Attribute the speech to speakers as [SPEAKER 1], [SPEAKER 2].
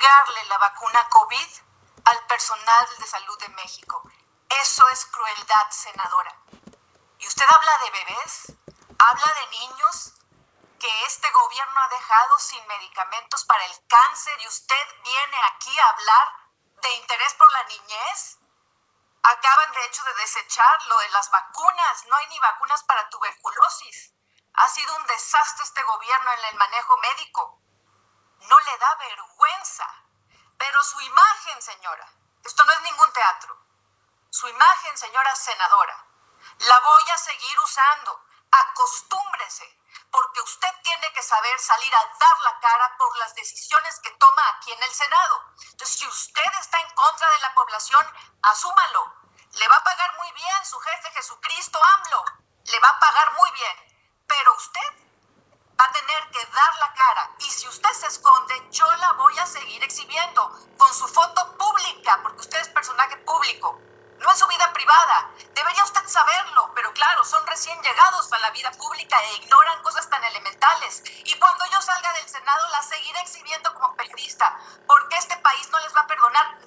[SPEAKER 1] negarle la vacuna COVID al personal de salud de México. Eso es crueldad, senadora. Y usted habla de bebés, habla de niños que este gobierno ha dejado sin medicamentos para el cáncer y usted viene aquí a hablar de interés por la niñez. Acaban de hecho de desechar lo de las vacunas. No hay ni vacunas para tuberculosis. Ha sido un desastre este gobierno en el manejo médico. No le da vergüenza. Pero su imagen, señora, esto no es ningún teatro. Su imagen, señora senadora, la voy a seguir usando. Acostúmbrese, porque usted tiene que saber salir a dar la cara por las decisiones que toma aquí en el Senado. Entonces, si usted está en contra de la población, asúmalo. Le va a pagar muy bien su jefe Jesucristo AMLO. Le va a pagar muy bien. Pero usted va a tener que dar la cara. Y si usted se esconde, yo la voy a seguir exhibiendo con su foto pública, porque usted es personaje público. No es su vida privada. Debería usted saberlo, pero claro, son recién llegados a la vida pública e ignoran cosas tan elementales. Y cuando yo salga del Senado, la seguiré exhibiendo como periodista, porque este país no les va a perdonar